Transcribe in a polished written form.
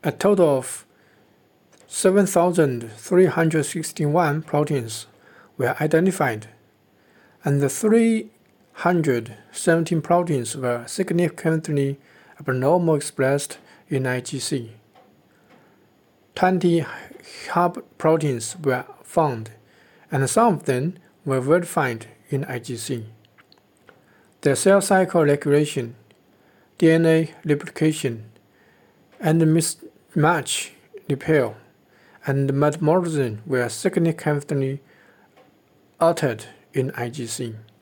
A total of 7,361 proteins were identified, and the 317 proteins were significantly abnormal expressed in IgC. 20 hub proteins were found, and some of them were verified in IgC. The cell cycle regulation, DNA replication, and mismatch repair and metabolism were significantly altered in IgC.